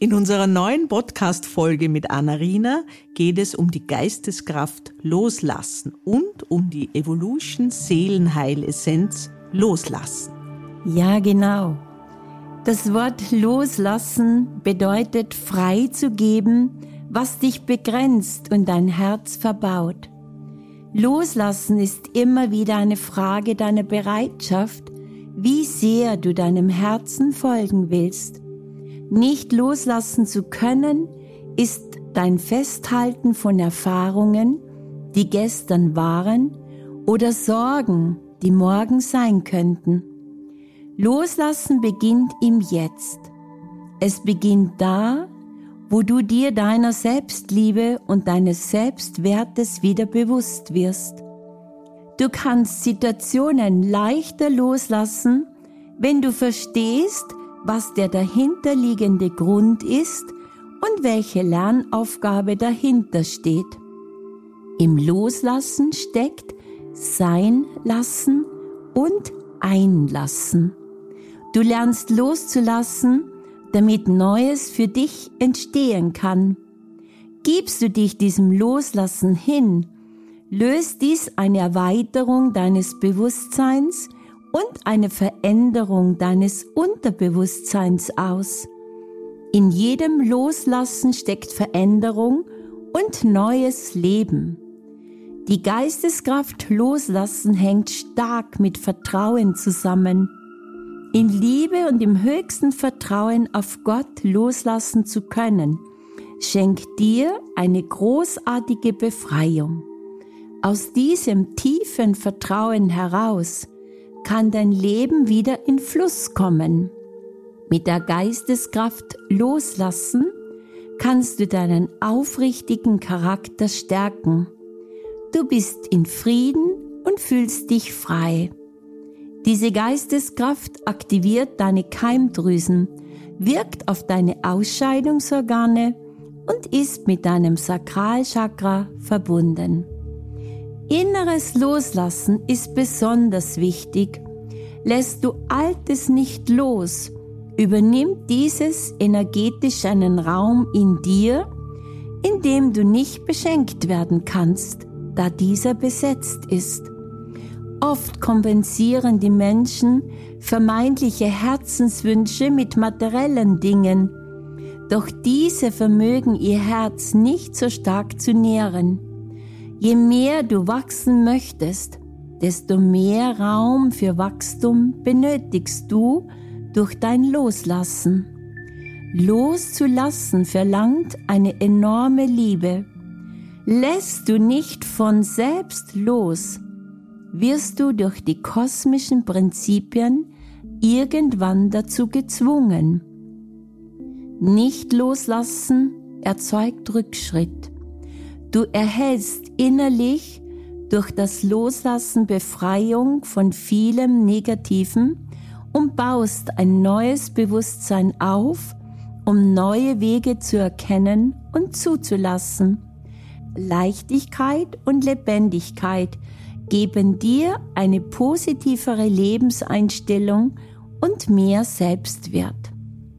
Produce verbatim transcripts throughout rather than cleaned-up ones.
In unserer neuen Podcast-Folge mit Anna-Rina geht es um die Geisteskraft Loslassen und um die Evolution Seelenheilessenz Loslassen. Ja, genau. Das Wort Loslassen bedeutet freizugeben, was dich begrenzt und dein Herz verbaut. Loslassen ist immer wieder eine Frage deiner Bereitschaft, wie sehr du deinem Herzen folgen willst. Nicht loslassen zu können, ist dein Festhalten von Erfahrungen, die gestern waren, oder Sorgen, die morgen sein könnten. Loslassen beginnt im Jetzt. Es beginnt da, wo du dir deiner Selbstliebe und deines Selbstwertes wieder bewusst wirst. Du kannst Situationen leichter loslassen, wenn du verstehst, was der dahinterliegende Grund ist und welche Lernaufgabe dahinter steht. Im Loslassen steckt Sein lassen und Einlassen. Du lernst loszulassen, damit Neues für dich entstehen kann. Gibst du dich diesem Loslassen hin, löst dies eine Erweiterung deines Bewusstseins und eine Veränderung deines Unterbewusstseins aus. In jedem Loslassen steckt Veränderung und neues Leben. Die Geisteskraft Loslassen hängt stark mit Vertrauen zusammen. In Liebe und im höchsten Vertrauen auf Gott loslassen zu können, schenkt dir eine großartige Befreiung. Aus diesem tiefen Vertrauen heraus kann dein Leben wieder in Fluss kommen. Mit der Geisteskraft Loslassen kannst du deinen aufrichtigen Charakter stärken. Du bist in Frieden und fühlst dich frei. Diese Geisteskraft aktiviert deine Keimdrüsen, wirkt auf deine Ausscheidungsorgane und ist mit deinem Sakralchakra verbunden. Inneres Loslassen ist besonders wichtig. Lässt du Altes nicht los, übernimmt dieses energetisch einen Raum in dir, in dem du nicht beschenkt werden kannst, da dieser besetzt ist. Oft kompensieren die Menschen vermeintliche Herzenswünsche mit materiellen Dingen, doch diese vermögen ihr Herz nicht so stark zu nähren. Je mehr du wachsen möchtest, desto mehr Raum für Wachstum benötigst du durch dein Loslassen. Loszulassen verlangt eine enorme Liebe. Lässt du nicht von selbst los, wirst du durch die kosmischen Prinzipien irgendwann dazu gezwungen. Nicht loslassen erzeugt Rückschritt. Du erhältst innerlich durch das Loslassen Befreiung von vielem Negativen und baust ein neues Bewusstsein auf, um neue Wege zu erkennen und zuzulassen. Leichtigkeit und Lebendigkeit geben dir eine positivere Lebenseinstellung und mehr Selbstwert.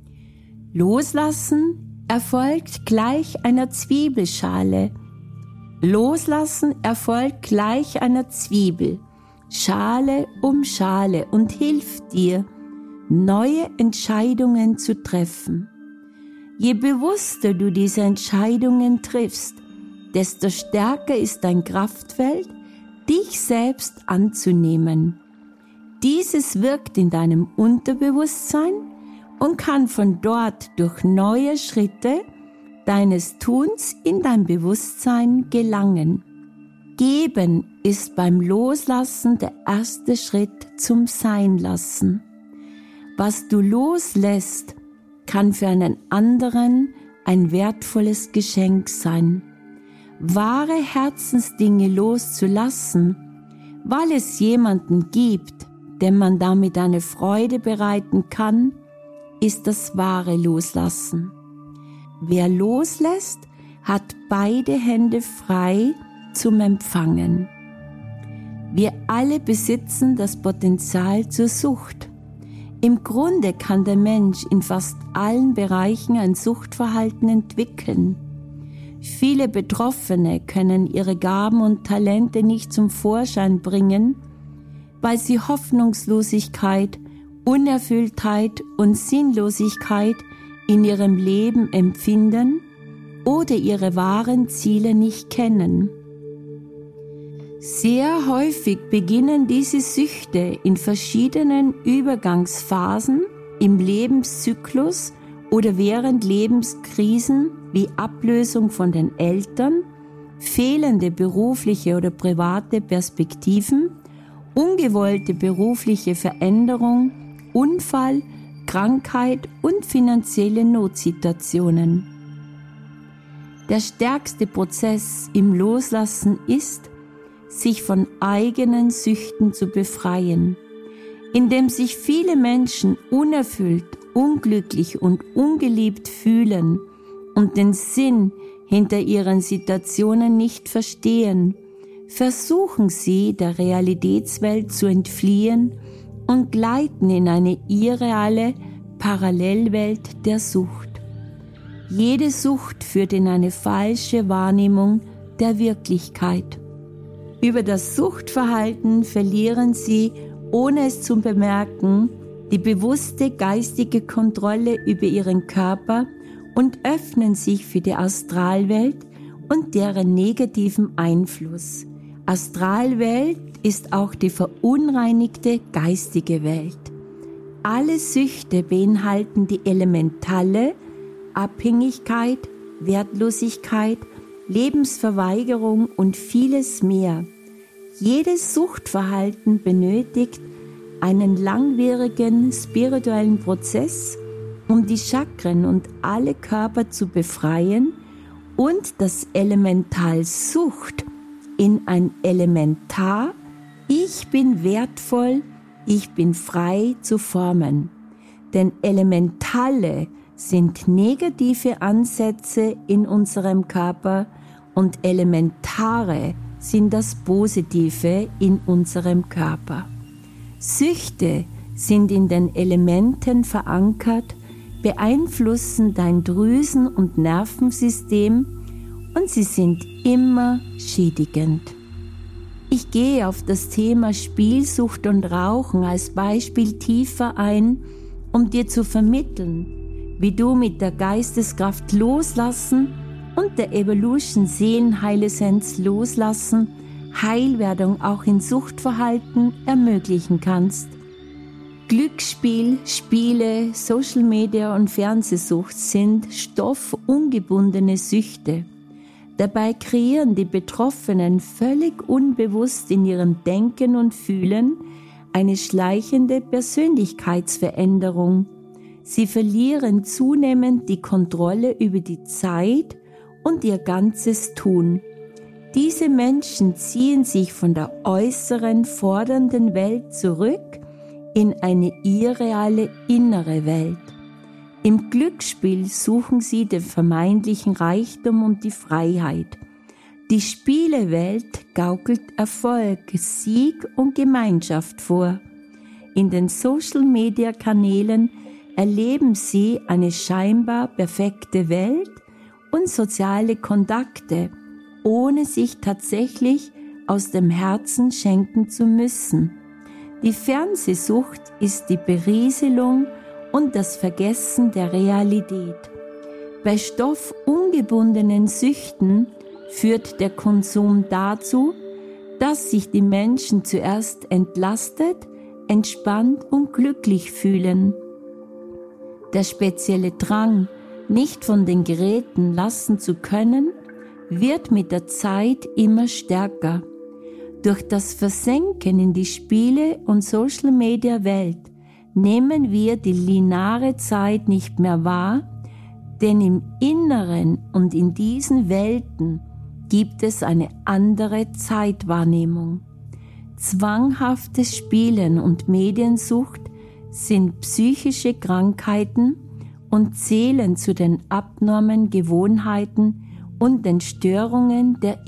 Loslassen erfolgt gleich einer Zwiebelschale. Loslassen erfolgt gleich einer Zwiebel, Schale um Schale, und hilft dir, neue Entscheidungen zu treffen. Je bewusster du diese Entscheidungen triffst, desto stärker ist dein Kraftfeld, dich selbst anzunehmen. Dieses wirkt in deinem Unterbewusstsein und kann von dort durch neue Schritte deines Tuns in dein Bewusstsein gelangen. Geben ist beim Loslassen der erste Schritt zum Seinlassen. Was du loslässt, kann für einen anderen ein wertvolles Geschenk sein. Wahre Herzensdinge loszulassen, weil es jemanden gibt, dem man damit eine Freude bereiten kann, ist das wahre Loslassen. Wer loslässt, hat beide Hände frei zum'" Wir alle besitzen das Potenzial zur Sucht. Im Grunde kann der Mensch in fast allen Bereichen ein Suchtverhalten entwickeln. Viele Betroffene können ihre Gaben und Talente nicht zum Vorschein bringen, weil sie Hoffnungslosigkeit, Unerfülltheit und Sinnlosigkeit in ihrem Leben empfinden oder ihre wahren Ziele nicht kennen. Sehr häufig beginnen diese Süchte in verschiedenen Übergangsphasen im Lebenszyklus oder während Lebenskrisen wie Ablösung von den Eltern, fehlende berufliche oder private Perspektiven, ungewollte berufliche Veränderung, Unfall, Krankheit und finanzielle Notsituationen. Der stärkste Prozess im Loslassen ist, sich von eigenen Süchten zu befreien, indem sich viele Menschen unerfüllt, unglücklich und ungeliebt fühlen und den Sinn hinter ihren Situationen nicht verstehen, versuchen sie, der Realitätswelt zu entfliehen und gleiten in eine irreale Parallelwelt der Sucht. Jede Sucht führt in eine falsche Wahrnehmung der Wirklichkeit. Über das Suchtverhalten verlieren sie, ohne es zu bemerken, die bewusste geistige Kontrolle über ihren Körper und öffnen sich für die Astralwelt und deren negativen Einfluss. Astralwelt ist auch die verunreinigte geistige Welt. Alle Süchte beinhalten die Elementale, Abhängigkeit, Wertlosigkeit, Lebensverweigerung und vieles mehr. Jedes Suchtverhalten benötigt einen langwierigen spirituellen Prozess, um die Chakren und alle Körper zu befreien und das Elemental Sucht in ein Elementar, ich bin wertvoll, ich bin frei zu formen. Denn Elementale sind negative Ansätze in unserem Körper und Elementare sind das Positive in unserem Körper. Süchte sind in den Elementen verankert, beeinflussen dein Drüsen- und Nervensystem und sie sind immer schädigend. Ich gehe auf das Thema Spielsucht und Rauchen als Beispiel tiefer ein, um dir zu vermitteln, wie du mit der Geisteskraft Loslassen und der Evolution Seelenheilessenz Loslassen Heilwerdung auch in Suchtverhalten ermöglichen kannst. Glücksspiel, Spiele, Social Media und Fernsehsucht sind stoffungebundene Süchte. Dabei kreieren die Betroffenen völlig unbewusst in ihrem Denken und Fühlen eine schleichende Persönlichkeitsveränderung. Sie verlieren zunehmend die Kontrolle über die Zeit und ihr ganzes Tun. Diese Menschen ziehen sich von der äußeren, fordernden Welt zurück in eine irreale innere Welt. Im Glücksspiel suchen sie den vermeintlichen Reichtum und die Freiheit. Die Spielewelt gaukelt Erfolg, Sieg und Gemeinschaft vor. In den Social-Media-Kanälen erleben sie eine scheinbar perfekte Welt und soziale Kontakte, ohne sich tatsächlich aus dem Herzen schenken zu müssen. Die Fernsehsucht ist die Berieselung und das Vergessen der Realität. Bei stoffungebundenen Süchten führt der Konsum dazu, dass sich die Menschen zuerst entlastet, entspannt und glücklich fühlen. Der spezielle Drang, nicht von den Geräten lassen zu können, wird mit der Zeit immer stärker. Durch das Versenken in die Spiele- und Social-Media-Welt nehmen wir die lineare Zeit nicht mehr wahr, denn im Inneren und in diesen Welten gibt es eine andere Zeitwahrnehmung. Zwanghaftes Spielen und Mediensucht sind psychische Krankheiten und zählen zu den abnormen Gewohnheiten und den Störungen der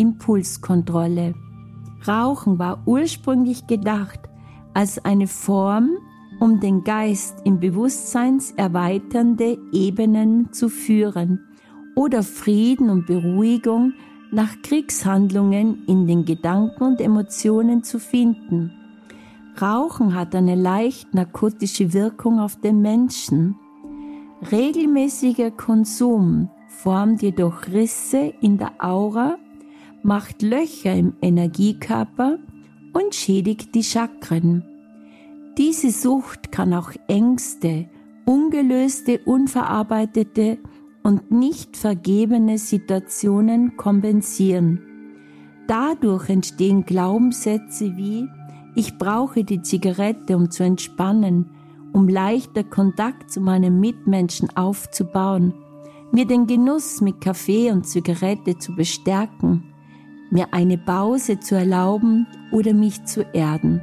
Impulskontrolle. Rauchen war ursprünglich gedacht als eine Form um den Geist in bewusstseinserweiternde Ebenen zu führen oder Frieden und Beruhigung nach Kriegshandlungen in den Gedanken und Emotionen zu finden. Rauchen hat eine leicht narkotische Wirkung auf den Menschen. Regelmäßiger Konsum formt jedoch Risse in der Aura, macht Löcher im Energiekörper und schädigt die Chakren. Diese Sucht kann auch Ängste, ungelöste, unverarbeitete und nicht vergebene Situationen kompensieren. Dadurch entstehen Glaubenssätze wie: Ich brauche die Zigarette, um zu entspannen, um leichter Kontakt zu meinen Mitmenschen aufzubauen, mir den Genuss mit Kaffee und Zigarette zu bestärken, mir eine Pause zu erlauben oder mich zu erden.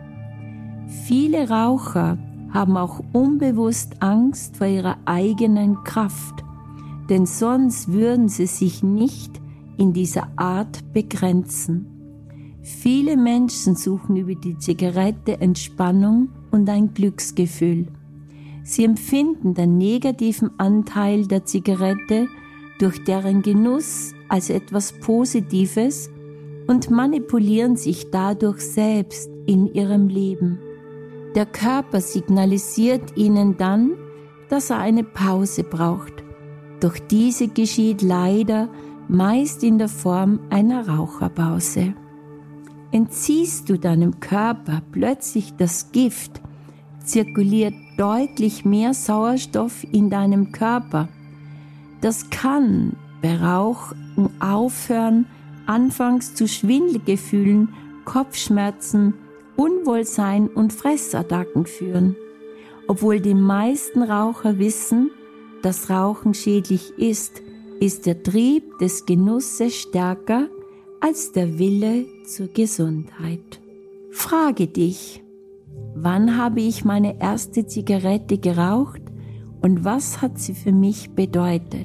Viele Raucher haben auch unbewusst Angst vor ihrer eigenen Kraft, denn sonst würden sie sich nicht in dieser Art begrenzen. Viele Menschen suchen über die Zigarette Entspannung und ein Glücksgefühl. Sie empfinden den negativen Anteil der Zigarette durch deren Genuss als etwas Positives und manipulieren sich dadurch selbst in ihrem Leben. Der Körper signalisiert ihnen dann, dass er eine Pause braucht. Doch diese geschieht leider meist in der Form einer Raucherpause. Entziehst du deinem Körper plötzlich das Gift, zirkuliert deutlich mehr Sauerstoff in deinem Körper. Das kann bei Rauchen aufhören, anfangs zu Schwindelgefühlen, Kopfschmerzen, Unwohlsein und Fressattacken führen. Obwohl die meisten Raucher wissen, dass Rauchen schädlich ist, ist der Trieb des Genusses stärker als der Wille zur Gesundheit. Frage dich: Wann habe ich meine erste Zigarette geraucht und was hat sie für mich bedeutet?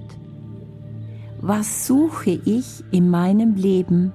Was suche ich in meinem Leben?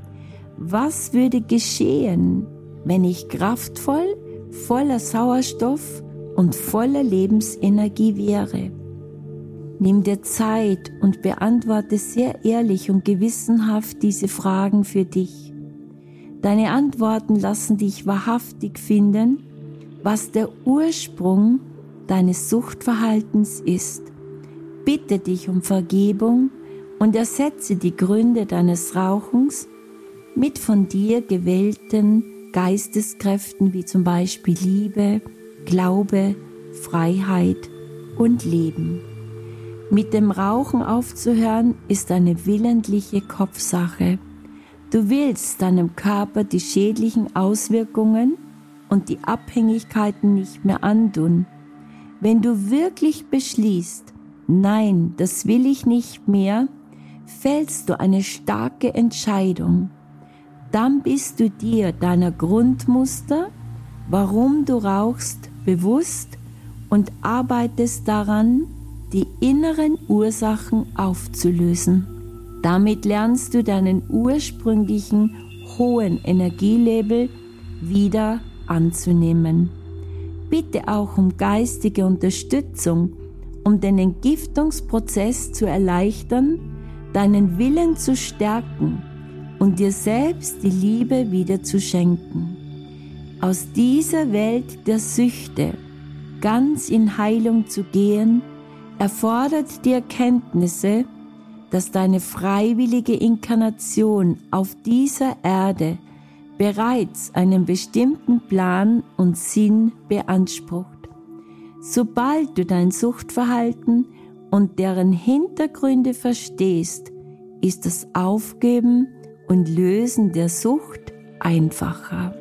Was würde geschehen, wenn ich kraftvoll, voller Sauerstoff und voller Lebensenergie wäre? Nimm dir Zeit und beantworte sehr ehrlich und gewissenhaft diese Fragen für dich. Deine Antworten lassen dich wahrhaftig finden, was der Ursprung deines Suchtverhaltens ist. Bitte dich um Vergebung und ersetze die Gründe deines Rauchens mit von dir gewählten Geisteskräften wie zum Beispiel Liebe, Glaube, Freiheit und Leben. Mit dem Rauchen aufzuhören ist eine willentliche Kopfsache. Du willst deinem Körper die schädlichen Auswirkungen und die Abhängigkeiten nicht mehr antun. Wenn du wirklich beschließt, nein, das will ich nicht mehr, fällst du eine starke Entscheidung. Dann bist du dir deiner Grundmuster, warum du rauchst, bewusst und arbeitest daran, die inneren Ursachen aufzulösen. Damit lernst du deinen ursprünglichen hohen Energielevel wieder anzunehmen. Bitte auch um geistige Unterstützung, um den Entgiftungsprozess zu erleichtern, deinen Willen zu stärken und dir selbst die Liebe wieder zu schenken. Aus dieser Welt der Süchte ganz in Heilung zu gehen, erfordert die Erkenntnisse, dass deine freiwillige Inkarnation auf dieser Erde bereits einen bestimmten Plan und Sinn beansprucht. Sobald du dein Suchtverhalten und deren Hintergründe verstehst, ist das Aufgeben und Lösen der Sucht einfacher.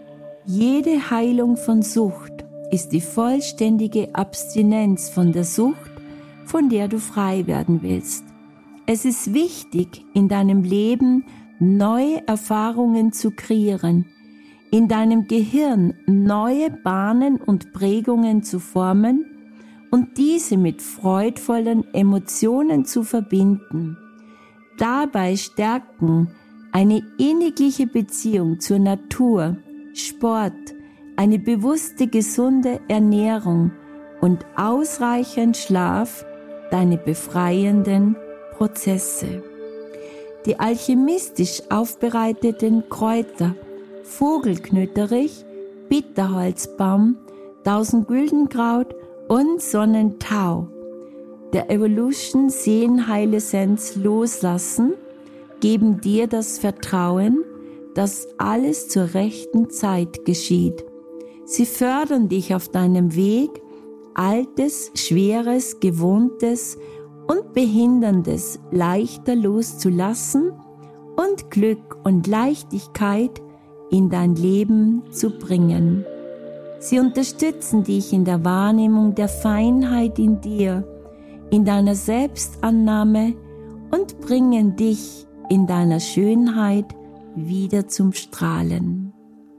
Jede Heilung von Sucht ist die vollständige Abstinenz von der Sucht, von der du frei werden willst. Es ist wichtig, in deinem Leben neue Erfahrungen zu kreieren, in deinem Gehirn neue Bahnen und Prägungen zu formen und diese mit freudvollen Emotionen zu verbinden. Dabei stärken eine innigliche Beziehung zur Natur, Sport, eine bewusste, gesunde Ernährung und ausreichend Schlaf deine befreienden Prozesse. Die alchemistisch aufbereiteten Kräuter Vogelknütterich, Bitterholzbaum, Tausendgüldenkraut und Sonnentau der Evolution Seelenheilessenz loslassen, geben dir das Vertrauen, dass alles zur rechten Zeit geschieht. Sie fördern dich auf deinem Weg, Altes, Schweres, Gewohntes und Behinderndes leichter loszulassen und Glück und Leichtigkeit in dein Leben zu bringen. Sie unterstützen dich in der Wahrnehmung der Feinheit in dir, in deiner Selbstannahme und bringen dich in deiner Schönheit wieder zum Strahlen.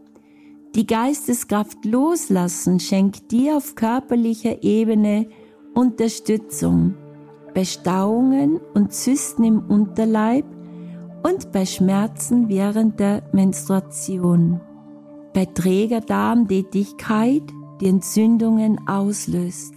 Die Geisteskraft Loslassen schenkt dir auf körperlicher Ebene Unterstützung bei Stauungen und Zysten im Unterleib und bei Schmerzen während der Menstruation, bei träger Darmtätigkeit, die Entzündungen auslöst,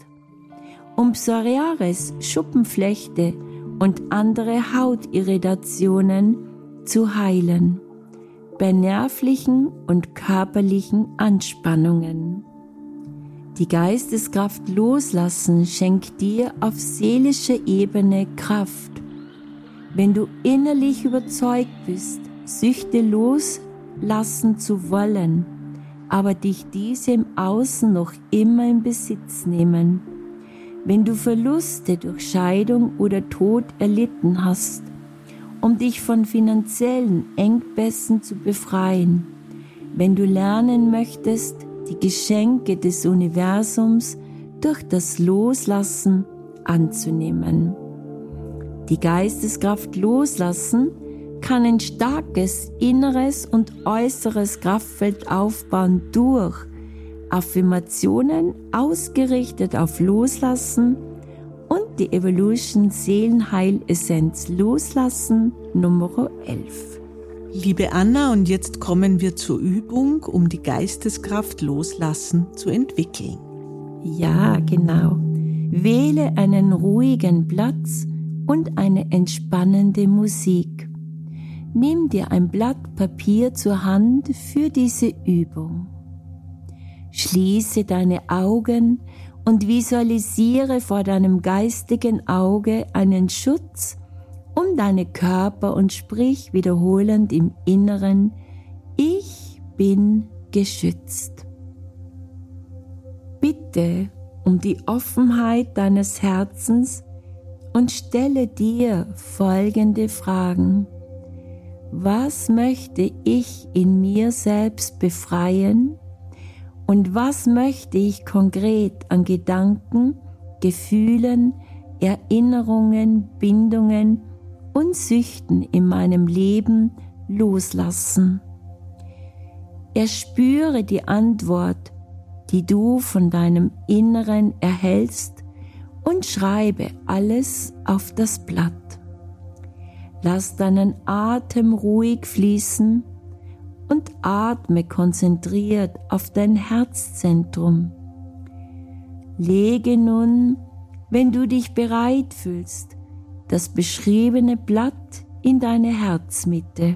um Psoriasis, Schuppenflechte und andere Hautirritationen zu heilen, bei nervlichen und körperlichen Anspannungen. Die Geisteskraft Loslassen schenkt dir auf seelischer Ebene Kraft. Wenn du innerlich überzeugt bist, Süchte loslassen zu wollen, aber dich diese im Außen noch immer in Besitz nehmen, wenn du Verluste durch Scheidung oder Tod erlitten hast, um dich von finanziellen Engpässen zu befreien, wenn du lernen möchtest, die Geschenke des Universums durch das Loslassen anzunehmen. Die Geisteskraft Loslassen kann ein starkes inneres und äußeres Kraftfeld aufbauen durch Affirmationen ausgerichtet auf Loslassen und die Evolution Seelenheilessenz Loslassen Nummer elf. Liebe Anna, und jetzt kommen wir zur Übung, um die Geisteskraft Loslassen zu entwickeln. Ja, genau. Wähle einen ruhigen Platz und eine entspannende Musik. Nimm dir ein Blatt Papier zur Hand für diese Übung. Schließe deine Augen und visualisiere vor deinem geistigen Auge einen Schutz um deinen Körper und sprich wiederholend im Inneren: Ich bin geschützt. Bitte um die Offenheit deines Herzens und stelle dir folgende Fragen. Was möchte ich in mir selbst befreien? Und was möchte ich konkret an Gedanken, Gefühlen, Erinnerungen, Bindungen und Süchten in meinem Leben loslassen? Erspüre die Antwort, die du von deinem Inneren erhältst, und schreibe alles auf das Blatt. Lass deinen Atem ruhig fließen und atme konzentriert auf dein Herzzentrum. Lege nun, wenn du dich bereit fühlst, das beschriebene Blatt in deine Herzmitte.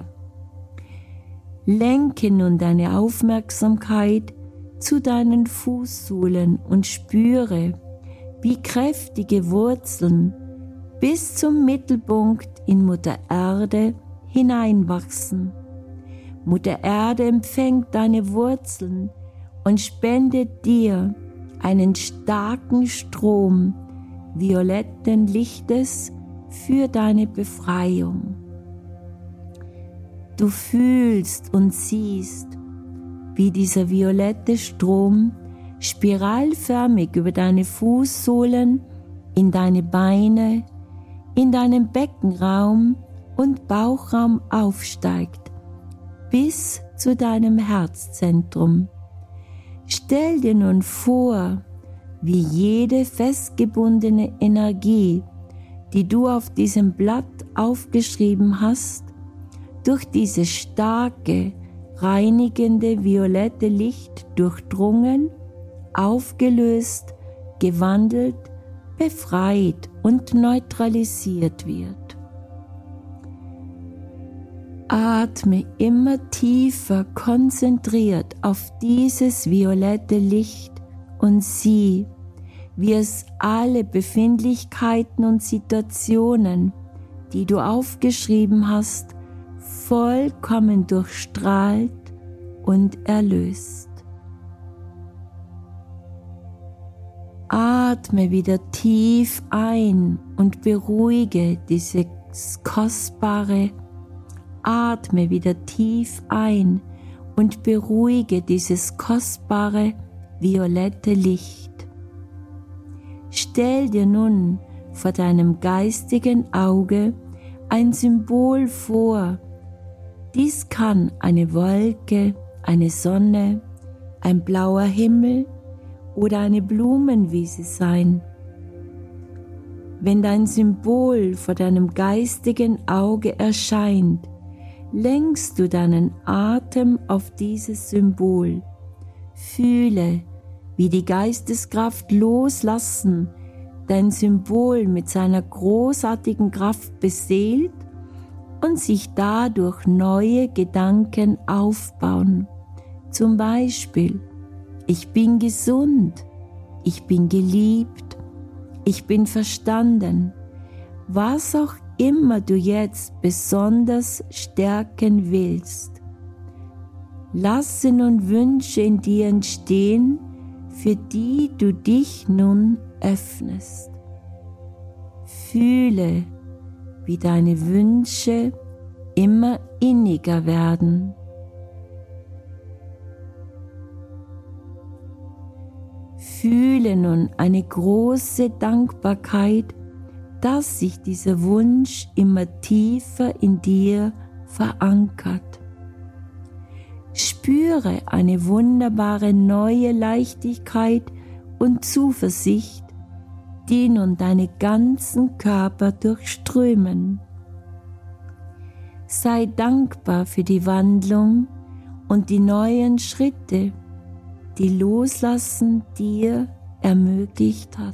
Lenke nun deine Aufmerksamkeit zu deinen Fußsohlen und spüre, wie kräftige Wurzeln bis zum Mittelpunkt in Mutter Erde hineinwachsen. Mutter Erde empfängt deine Wurzeln und spendet dir einen starken Strom violetten Lichtes für deine Befreiung. Du fühlst und siehst, wie dieser violette Strom spiralförmig über deine Fußsohlen, in deine Beine, in deinen Beckenraum und Bauchraum aufsteigt, bis zu deinem Herzzentrum. Stell dir nun vor, wie jede festgebundene Energie, die du auf diesem Blatt aufgeschrieben hast, durch diese starke, reinigende violette Licht durchdrungen, aufgelöst, gewandelt, befreit und neutralisiert wird. Atme immer tiefer konzentriert auf dieses violette Licht und sieh, wie es alle Befindlichkeiten und Situationen, die du aufgeschrieben hast, vollkommen durchstrahlt und erlöst. Atme wieder tief ein und beruhige dieses kostbare, atme wieder tief ein und beruhige dieses kostbare, violette Licht. Stell dir nun vor deinem geistigen Auge ein Symbol vor. Dies kann eine Wolke, eine Sonne, ein blauer Himmel oder eine Blumenwiese sein. Wenn dein Symbol vor deinem geistigen Auge erscheint, lenkst du deinen Atem auf dieses Symbol. Fühle, wie die Geisteskraft loslassen dein Symbol mit seiner großartigen Kraft beseelt und sich dadurch neue Gedanken aufbauen. Zum Beispiel: Ich bin gesund, ich bin geliebt, ich bin verstanden. Was auch immer du jetzt besonders stärken willst. Lasse nun Wünsche in dir entstehen, für die du dich nun öffnest. Fühle, wie deine Wünsche immer inniger werden. Fühle nun eine große Dankbarkeit, dass sich dieser Wunsch immer tiefer in dir verankert. Spüre eine wunderbare neue Leichtigkeit und Zuversicht, die nun deinen ganzen Körper durchströmen. Sei dankbar für die Wandlung und die neuen Schritte, die Loslassen dir ermöglicht hat.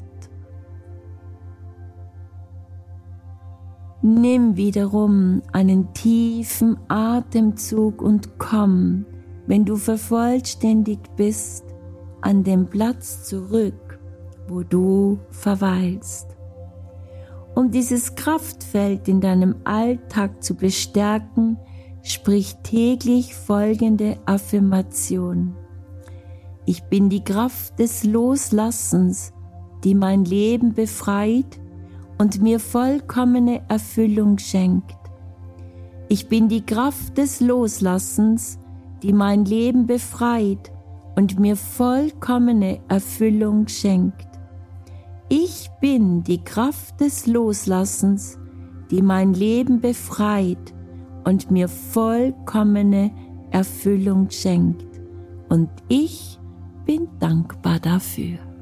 Nimm wiederum einen tiefen Atemzug und komm, wenn du vervollständigt bist, an den Platz zurück, wo du verweilst. Um dieses Kraftfeld in deinem Alltag zu bestärken, sprich täglich folgende Affirmation: Ich bin die Kraft des Loslassens, die mein Leben befreit und mir vollkommene Erfüllung schenkt. Ich bin die Kraft des Loslassens, die mein Leben befreit und mir vollkommene Erfüllung schenkt. Ich bin die Kraft des Loslassens, die mein Leben befreit und mir vollkommene Erfüllung schenkt. Und ich bin dankbar dafür.